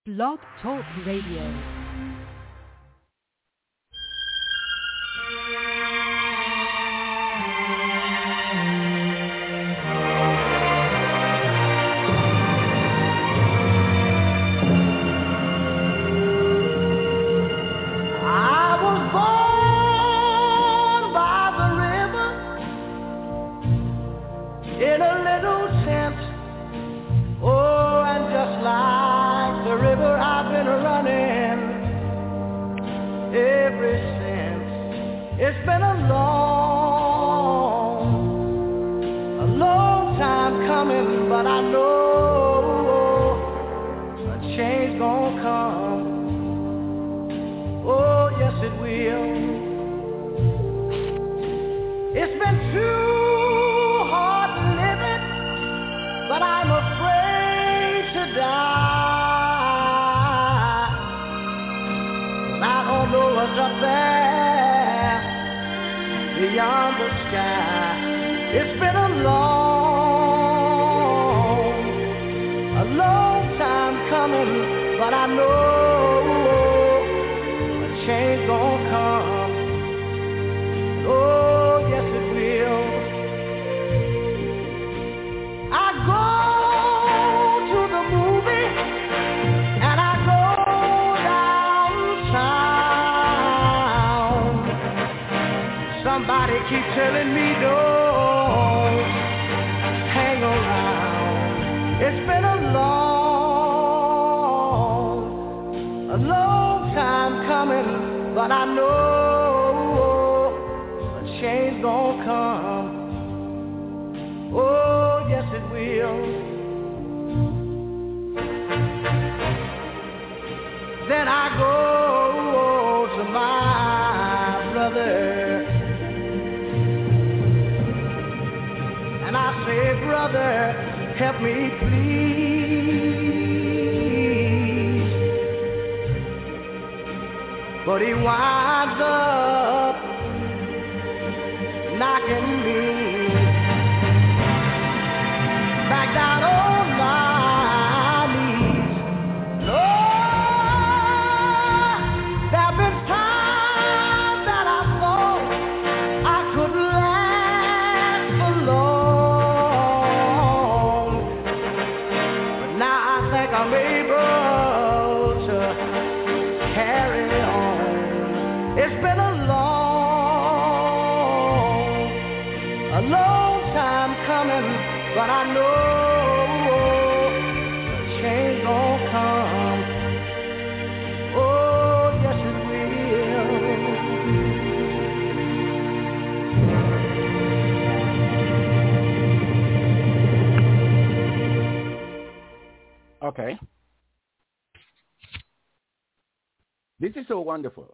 Blog Talk Radio. It's been a long time coming, but I know a change gonna come. Oh, yes it will. It's been too hard living, but I'm afraid to die. I don't know what's up there beyond the sky. It's been a long time coming, but I know a change gonna come. Oh, yes it will. I go to the movie and I go downtown. Somebody keep telling me don't hang around. It's been a long time coming, but I know a change gonna come. Oh, yes it will. Then I go to my brother and I say, brother, help me please. But he winds up knocking me back down on my knees. Lord, there've been times that I thought I could last so long, but now I think I'm able to carry on. It's been a long time coming, but I know a change gonna come. Oh, yes it will. Okay. This is so wonderful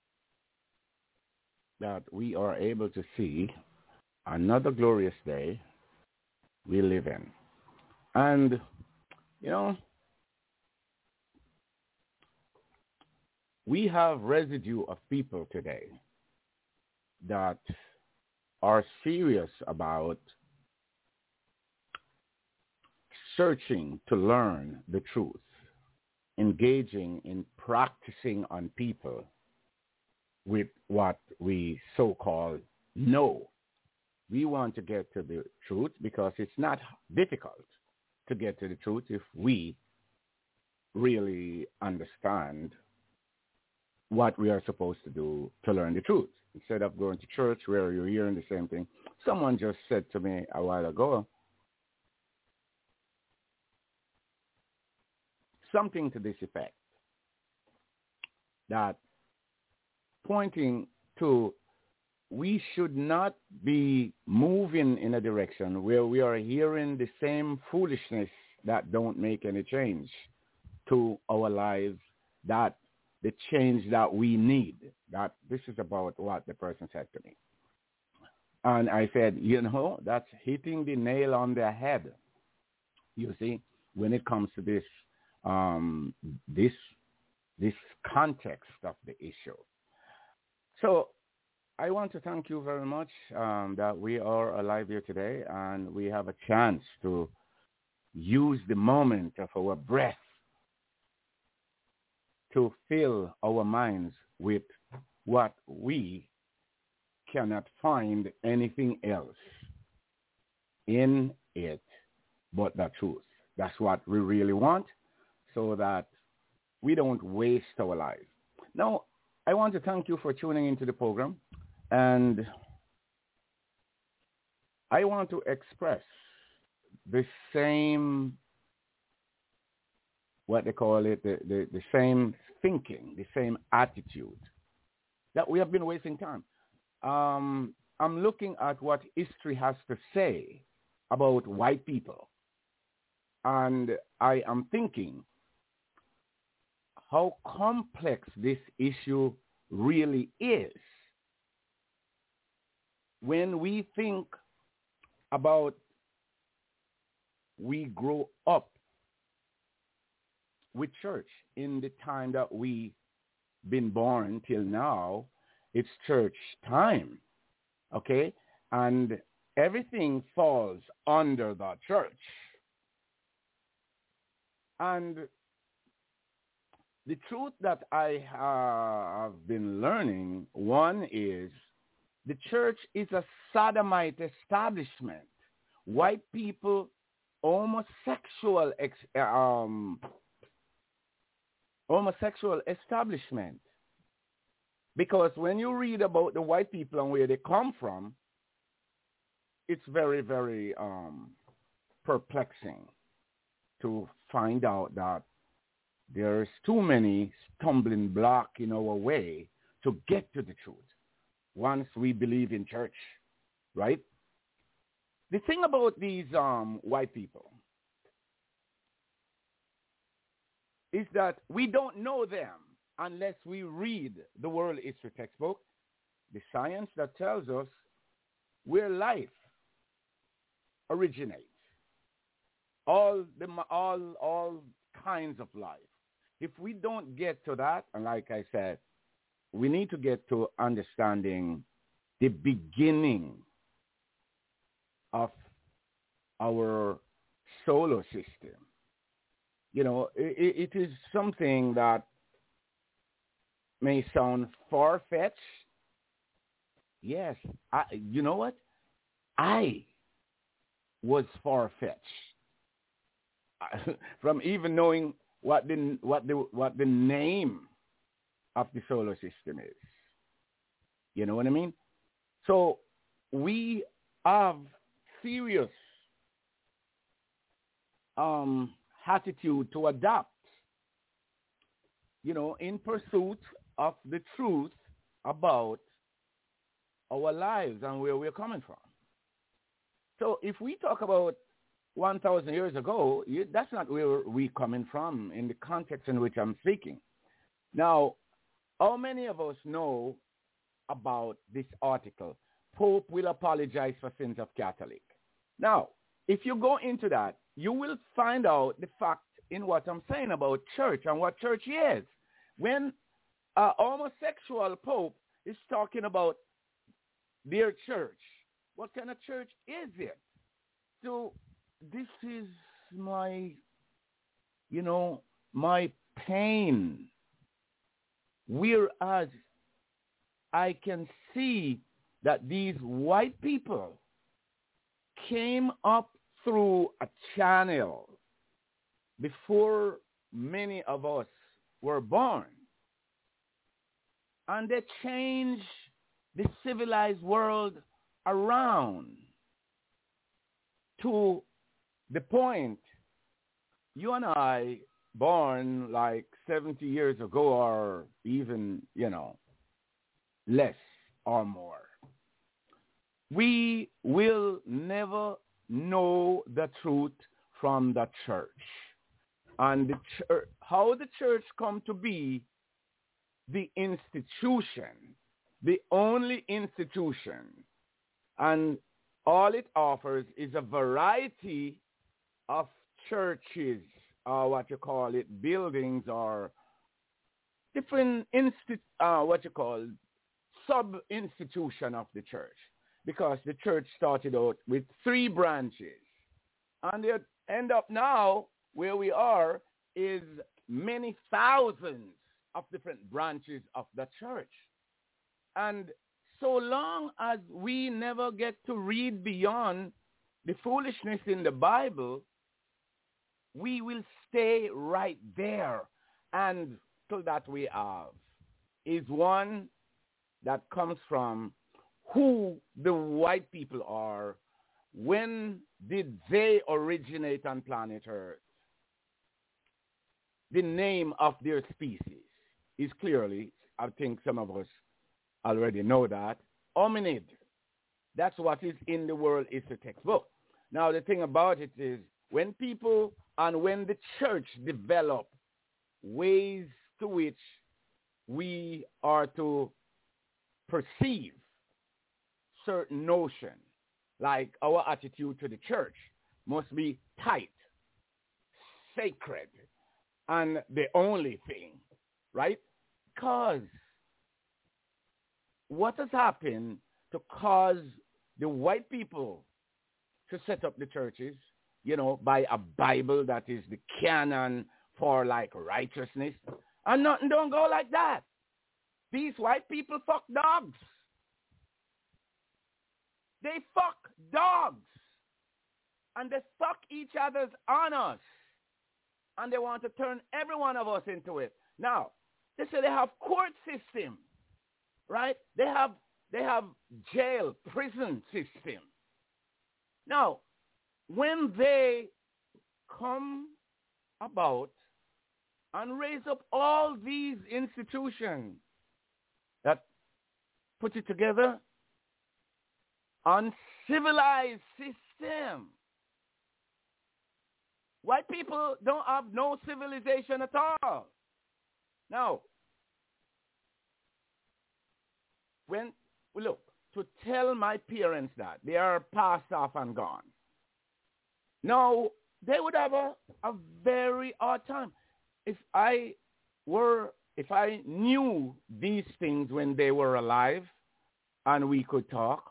that we are able to see another glorious day we live in. And, you know, we have residue of people today that are serious about searching to learn the truth, engaging in practicing on people with what we so-called know. We want to get to the truth because it's not difficult to get to the truth if we really understand what we are supposed to do to learn the truth. Instead of going to church where you're hearing the same thing. Someone just said to me a while ago, something to this effect, that pointing to we should not be moving in a direction where we are hearing the same foolishness that don't make any change to our lives, that the change that we need. That this is about what the person said to me. And I said, you know, that's hitting the nail on the head. You see, when it comes to this this context of the issue. So I want to thank you very much that we are alive here today and we have a chance to use the moment of our breath to fill our minds with what we cannot find anything else in it but the truth. That's what we really want, so that we don't waste our lives. Now, I want to thank you for tuning into the program, and I want to express the same, what they call it, the same thinking, the same attitude, that we have been wasting time. I'm looking at what history has to say about white people, and I am thinking how complex this issue really is. When we think about we grow up with church in the time that we been born till now, it's church time, okay? And everything falls under the church. And the truth that I have been learning, one is the church is a sodomite establishment. White people, homosexual establishment. Because when you read about the white people and where they come from, it's very, very perplexing to find out that there's too many stumbling blocks in our way to get to the truth once we believe in church, right? The thing about these white people is that we don't know them unless we read the world history textbook, the science that tells us where life originates, all kinds of life. If we don't get to that, and like I said, we need to get to understanding the beginning of our solar system. You know, it is something that may sound far-fetched. Yes, you know what? I was far-fetched from even knowing what the name of the solar system is. You know what I mean? So we have serious attitude to adopt, you know, in pursuit of the truth about our lives and where we're coming from. So if we talk about 1,000 years ago, that's not where we're coming from in the context in which I'm speaking. Now, how many of us know about this article, Pope will apologize for sins of Catholic? Now, if you go into that, you will find out the fact in what I'm saying about church and what church is. When a homosexual Pope is talking about their church, what kind of church is it? So this is my pain. Whereas I can see that these white people came up through a channel before many of us were born. And they changed the civilized world around to the point you and I, born like 70 years ago or even, less or more, we will never know the truth from the church. And how the church come to be the institution, the only institution, and all it offers is a variety of churches, or what you call it, buildings, or different sub-institution of the church. Because the church started out with 3 branches. And they end up now, where we are, is many thousands of different branches of the church. And so long as we never get to read beyond the foolishness in the Bible, we will stay right there. And so that we have is one that comes from who the white people are. When did they originate on planet Earth? The name of their species is clearly, I think some of us already know that, hominid. That's what is in the World History textbook. Now, the thing about it is when people and when the church develop ways to which we are to perceive certain notion, like our attitude to the church must be tight, sacred, and the only thing, right? Because what has happened to cause the white people to set up the churches, you know, by a Bible that is the canon for like righteousness, and nothing don't go like that. These white people fuck dogs. They fuck dogs. And they fuck each other's honors. And they want to turn every one of us into it. Now, they say they have court system, right? They have jail, prison system. Now, when they come about and raise up all these institutions that put it together, uncivilized system. White people don't have no civilization at all. Now, when, look, to tell my parents that they are passed off and gone, now, they would have a very hard time. If I knew these things when they were alive and we could talk,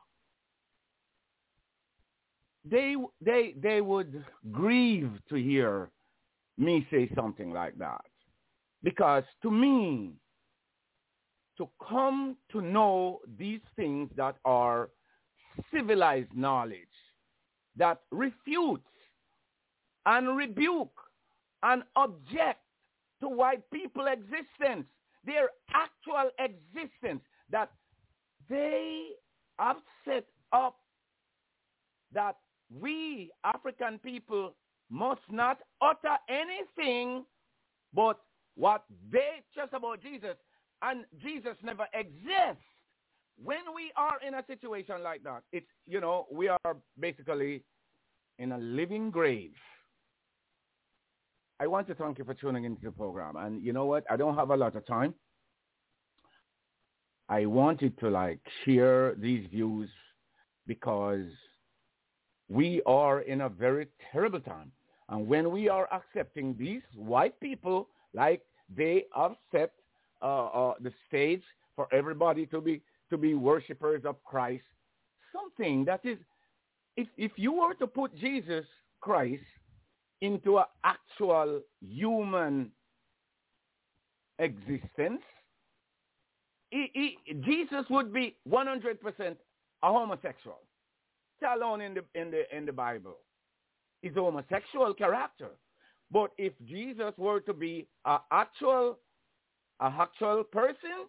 they would grieve to hear me say something like that. Because to me, to come to know these things that are civilized knowledge, that refutes and rebuke and object to white people existence, their actual existence, that they have set up that we African people must not utter anything but what they just about Jesus, and Jesus never exists. When we are in a situation like that, it's, you know, we are basically in a living grave. I want to thank you for tuning into the program. And you know what? I don't have a lot of time. I wanted to share these views because we are in a very terrible time. And when we are accepting these white people, like they have set the stage for everybody to be worshipers of Christ, something that is, if you were to put Jesus Christ into an actual human existence, Jesus would be 100% a homosexual. Alone in the Bible is a homosexual character. But if Jesus were to be an actual person,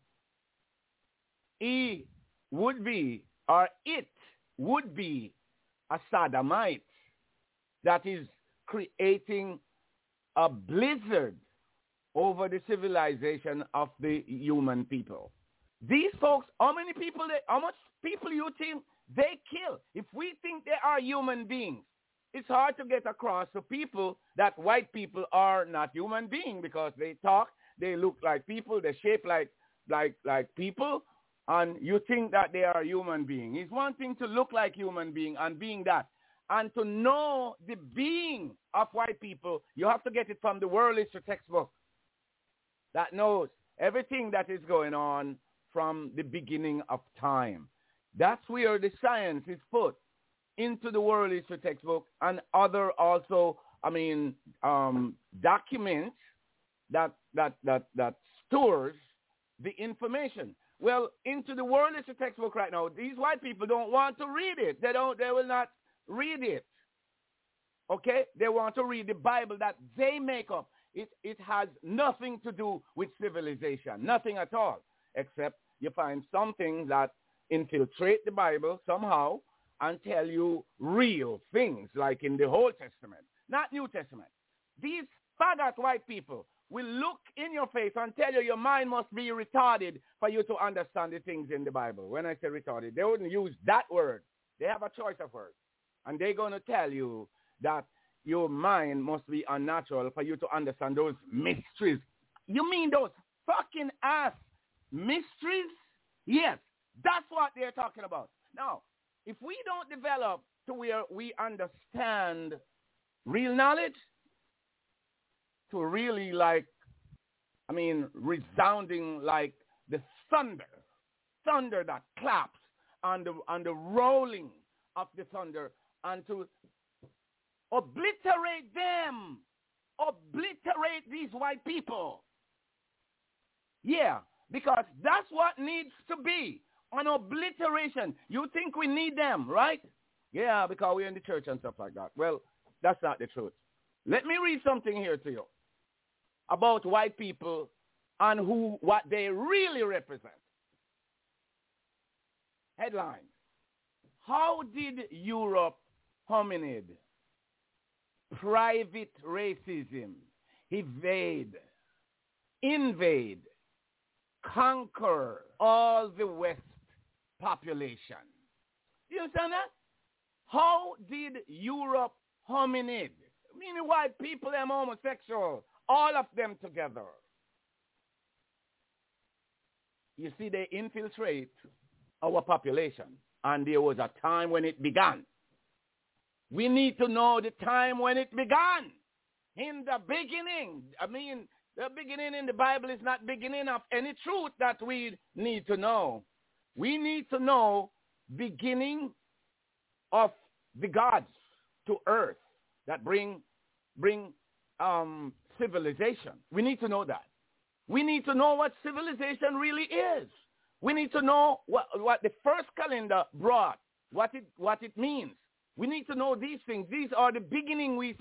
he would be, or it would be, a sodomite that is creating a blizzard over the civilization of the human people. These folks, how much people you think they kill? If we think they are human beings, it's hard to get across to people that white people are not human beings, because they talk, they look like people, they shape like people, and you think that they are human beings. It's one thing to look like human being and being that. And to know the being of white people, you have to get it from the World History textbook that knows everything that is going on from the beginning of time. That's where the science is put into the World History textbook and other also, documents that stores the information. Well, into the world is a textbook right now. These white people don't want to read it. They will not read it. Okay? They want to read the Bible that they make up. It has nothing to do with civilization. Nothing at all. Except you find some things that infiltrate the Bible somehow and tell you real things, like in the Old Testament, not New Testament. These faggot white people will look in your face and tell you your mind must be retarded for you to understand the things in the Bible. When I say retarded, they wouldn't use that word. They have a choice of words. And they're going to tell you that your mind must be unnatural for you to understand those mysteries. You mean those fucking ass mysteries? Yes, that's what they're talking about. Now, if we don't develop to where we understand real knowledge, to really resounding like the thunder that claps and the rolling of the thunder, and to obliterate these white people. Yeah, because that's what needs to be, an obliteration. You think we need them, right? Yeah, because we're in the church and stuff like that. Well, that's not the truth. Let me read something here to you about white people and what they really represent. Headline: How did Europe hominid private racism invade, conquer all the West population? You understand that? How did Europe hominid, meaning white people and homosexual, all of them together? You see, they infiltrate our population, and there was a time when it began. We need to know the time when it began. In the beginning, the beginning in the Bible is not beginning of any truth that we need to know. We need to know beginning of the gods to earth that bring civilization. We need to know that. We need to know what civilization really is. We need to know what the first calendar brought, what it means. We need to know these things. These are the beginning we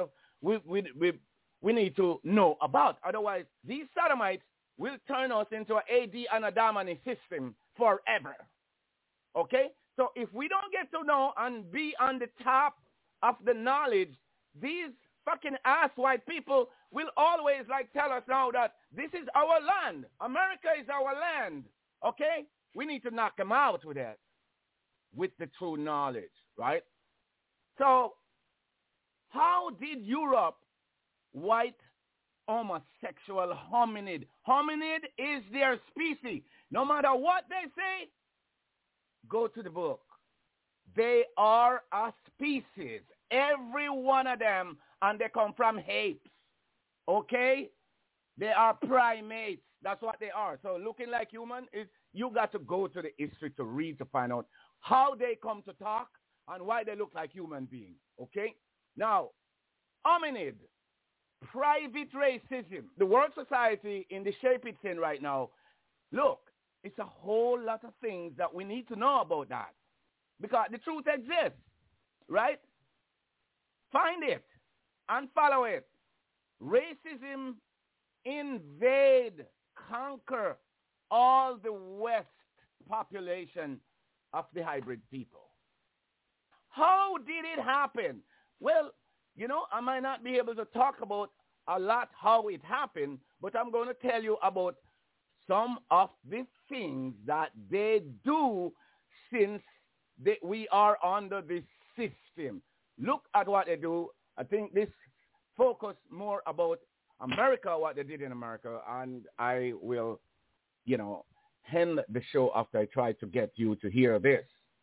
need to know about. Otherwise, these sodomites will turn us into an AD and a Damani system forever. Okay? So if we don't get to know and be on the top of the knowledge, these fucking ass white people will always tell us now that this is our land. America is our land. Okay? We need to knock them out with that, with the true knowledge, right? So how did Europe white homosexual hominid? Hominid is their species. No matter what they say, go to the book. They are a species, every one of them, and they come from apes. Okay? They are primates. That's what they are. So looking like human, you got to go to the history to read to find out how they come to talk and why they look like human beings. Okay? Now, hominid, private racism, the world society in the shape it's in right now, look, it's a whole lot of things that we need to know about that. Because the truth exists, right? Find it and follow it. Racism invade, conquer all the West population of the hybrid people. How did it happen? Well, I might not be able to talk about a lot how it happened, but I'm going to tell you about some of the things that they do since we are under this system. Look at what they do. I think this focus more about America, what they did in America, and I will, end the show after I try to get you to hear this.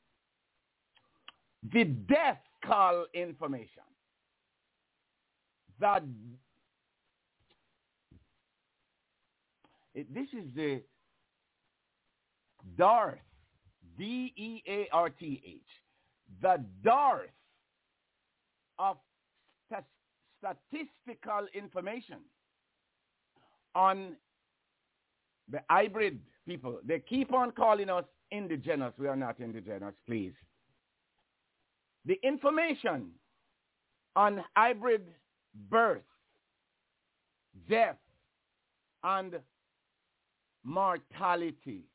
The death call information. This is the DARTH, DEARTH, the DARTH of statistical information on the hybrid people. They keep on calling us indigenous. We are not indigenous, please. The information on hybrid birth, death, and mortality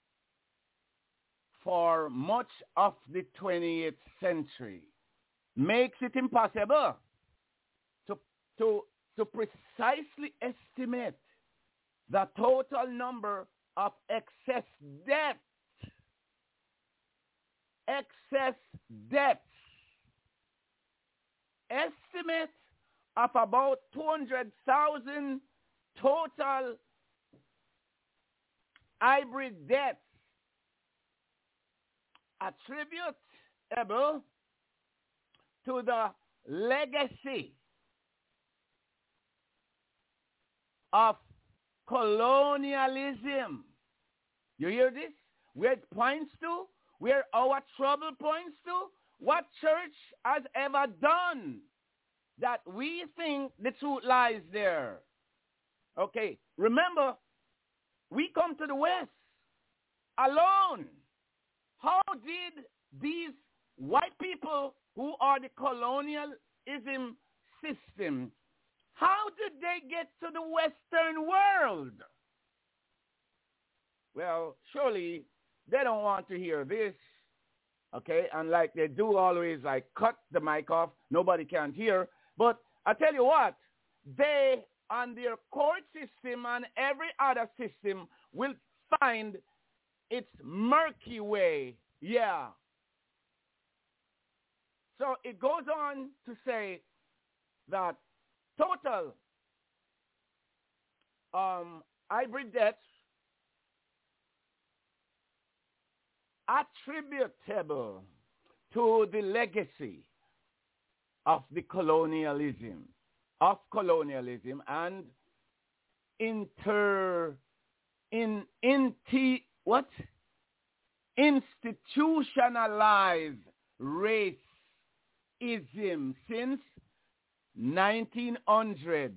for much of the 20th century makes it impossible to precisely estimate the total number of excess deaths. Excess deaths. Estimate of about 200,000 total hybrid deaths attributable to the legacy of colonialism. You hear this? Where it points to, where our trouble points to, what church has ever done that we think the truth lies there. Okay, remember, we come to the West alone. How did these white people who are the colonialism system, how did they get to the Western world? Well, surely they don't want to hear this, okay? And like they do always, like cut the mic off, nobody can hear. But I tell you what, they on their court system and every other system will find its murky way. Yeah. So it goes on to say that total hybrid deaths attributable to the legacy of the colonialism and institutionalized racism since 1900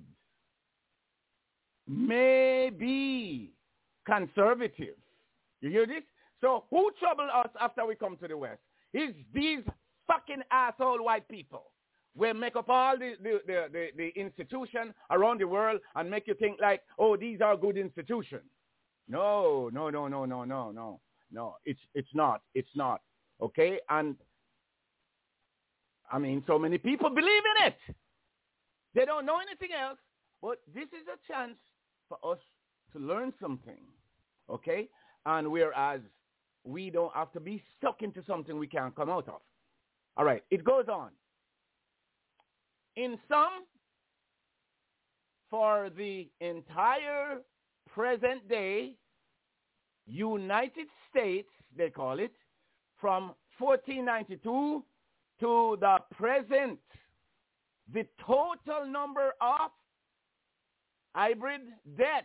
may be conservative. You hear this? So who trouble us after we come to the West? It's these fucking asshole white people. We make up all the institution around the world and make you think like, oh, these are good institutions. No. It's not. Okay? And I mean, so many people believe in it. They don't know anything else. But this is a chance for us to learn something. Okay? And whereas we don't have to be stuck into something we can't come out of. All right. It goes on. In sum, for the entire present day United States, they call it, from 1492 to the present, the total number of hybrid deaths,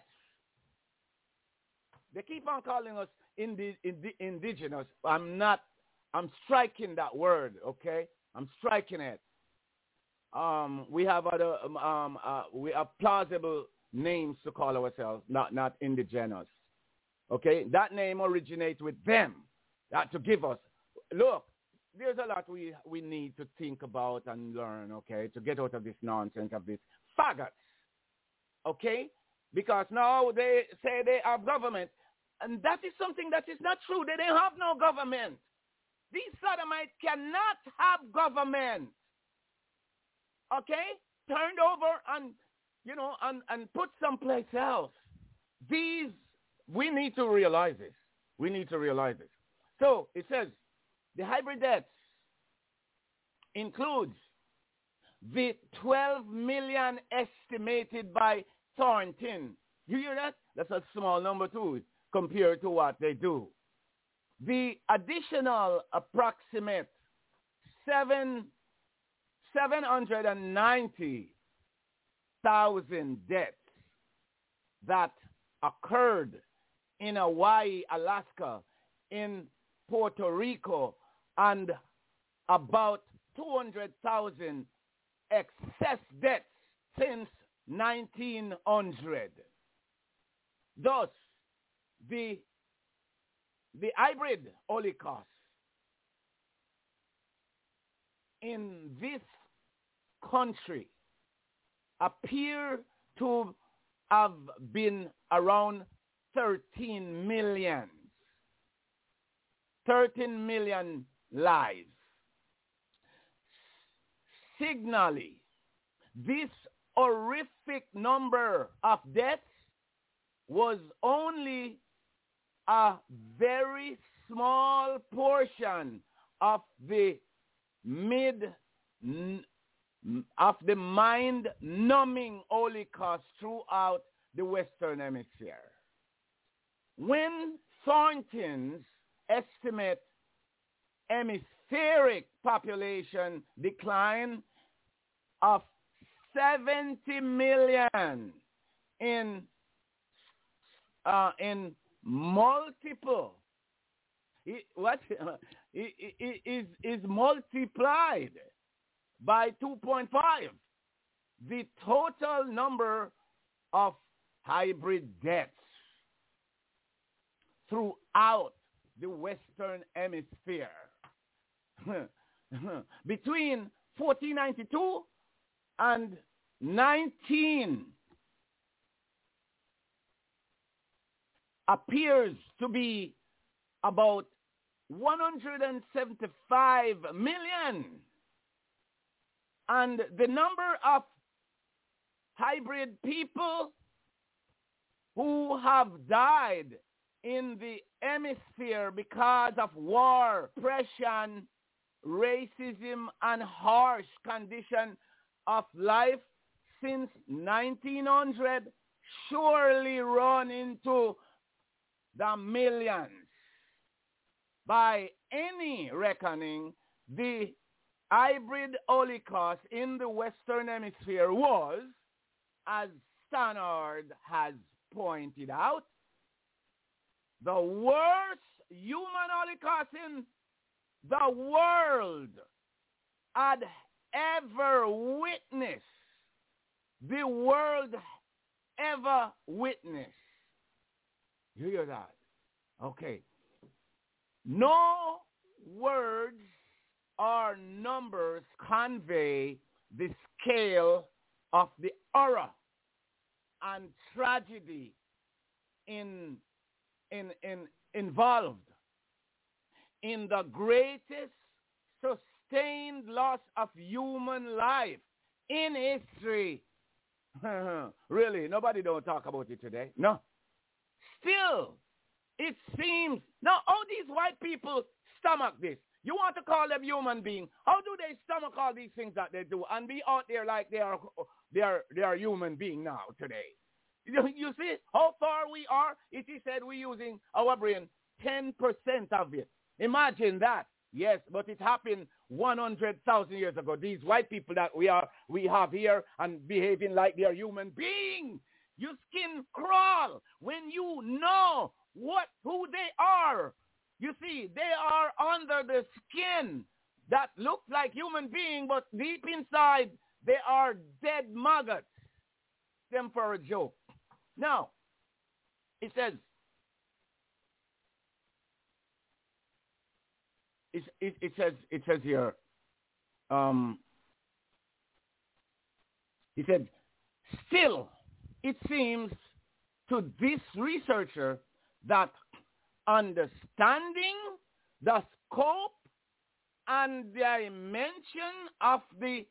they keep on calling us indigenous. I'm striking that word, okay? I'm striking it. We have other, we have plausible names to call ourselves, not indigenous. Okay, that name originates with them. That to give us. Look, there's a lot we need to think about and learn. Okay, to get out of this nonsense of this faggots. Okay, because now they say they have government, and that is something that is not true. They don't have no government. These sodomites cannot have government. Okay? Turned over and, and put someplace else. We need to realize this. We need to realize this. So it says the hybrid deaths includes the 12 million estimated by Thornton. You hear that? That's a small number too compared to what they do. The additional approximate 790,000 deaths that occurred in Hawaii, Alaska, in Puerto Rico, and about 200,000 excess deaths since 1900. Thus, the hybrid holocaust in this country appear to have been around 13 million lives. Signally, this horrific number of deaths was only a very small portion of the mind-numbing holocaust throughout the Western Hemisphere. When Thornton's estimate hemispheric population decline of 70 million in multiple, is multiplied by 2.5 the total number of hybrid deaths throughout the Western Hemisphere. Between 1492 and 19 appears to be about 175 million. And the number of hybrid people who have died in the hemisphere because of war, oppression, racism, and harsh condition of life since 1900 surely run into the millions. By any reckoning, the hybrid holocaust in the Western Hemisphere was, as Stannard has pointed out, the worst human holocaust in the world had ever witnessed. The world ever witnessed. You hear that? Okay. No words or numbers convey the scale of the horror and tragedy involved in the greatest sustained loss of human life in history. Really, nobody don't talk about it today. No. Still, it seems, now how these white people stomach this? You want to call them human beings. How do they stomach all these things that they do and be out there like they are human being now today? You see how far we are? It is said we're using our brain 10% of it. Imagine that. Yes, but it happened 100,000 years ago. These white people that we have here and behaving like they are human beings. Your skin crawl when you know who they are. You see, they are under the skin that looks like human being, but deep inside they are dead maggots. Them for a joke. Now, it says, it says here, he said, still, it seems to this researcher that understanding the scope and dimension of the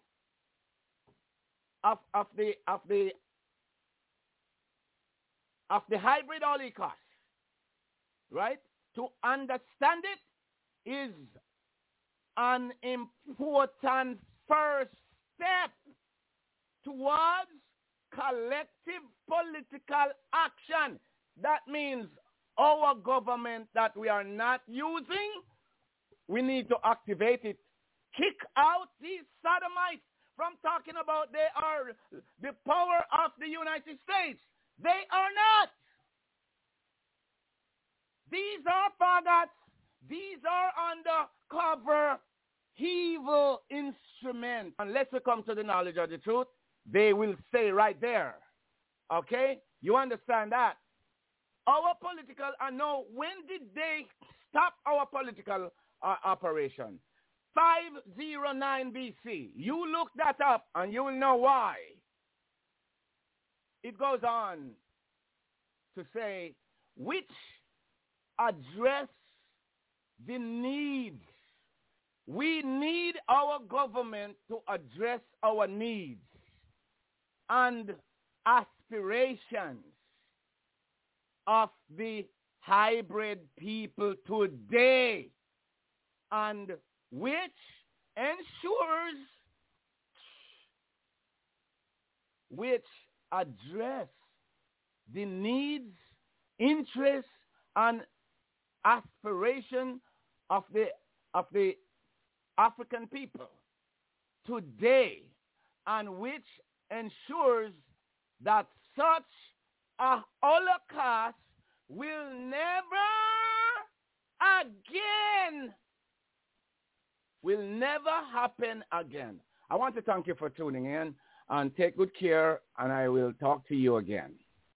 hybrid holocaust, right? To understand it is an important first step towards collective political action. That means our government that we are not using, we need to activate it. Kick out these sodomites from talking about they are the power of the United States. They are not. These are faggots. These are undercover evil instruments. Unless we come to the knowledge of the truth, they will stay right there. Okay? You understand that? our political, and now when did they stop our political operation? 509 BC. You look that up and you will know why. It goes on to say, which address the needs. We need our government to address our needs and aspirations of the hybrid people today, and which address the needs, interests, and aspiration of the African people today, and which ensures that such a holocaust will never happen again. I want to thank you for tuning in, and take good care, and I will talk to you again.